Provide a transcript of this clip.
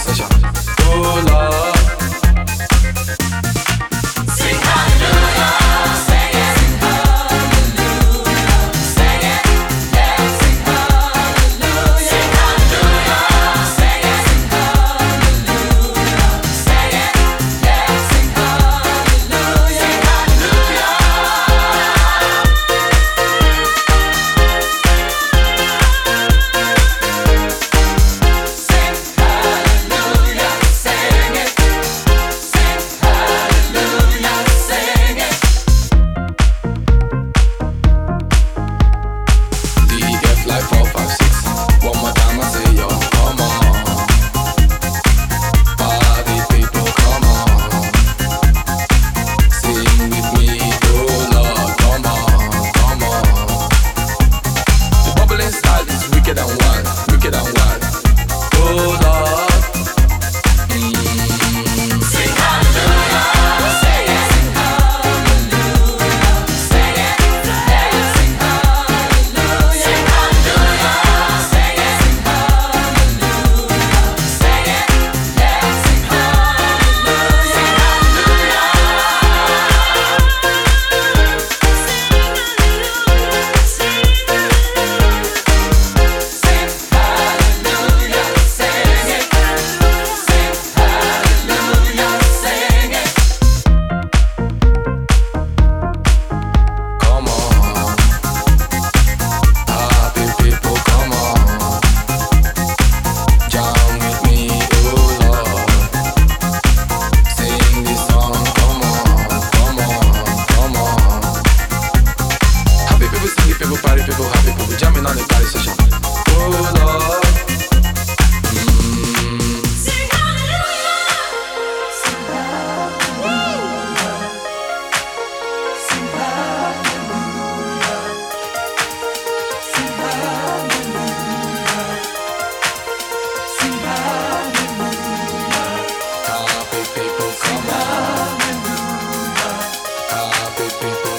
session. Oh Lord. Sing hallelujah, sing it. Sing hallelujah, sing it. Yeah, sing hallelujah. Sing hallelujah, sing it. Sing hallelujah, sing it. Yeah, sing hallelujah. Sing hallelujah. Like 4, 5, 6. One more time I say yo, come on. Party people, come on. Sing with me, oh Lord, come on, come on. The bubbling style is wicked and wild, wicked and wild. Oh Lord. Sing hallelujah, sing it. Sing hallelujah, sing it. Yeah, sing hallelujah. Sing hallelujah, sing it. Sing hallelujah, sing it. Yeah, sing hallelujah. Sing Come on, happy people, come on. Jam with me, oh Lord. Sing this song, come on, come on, come on. Happy people, singing people, party people, happy people, jamming on the party session. Oh Lord. Sing hallelujah. Sing hallelujah. Sing hallelujah. Sing hallelujah. Sing hallelujah. Happy people, come on. Happy people.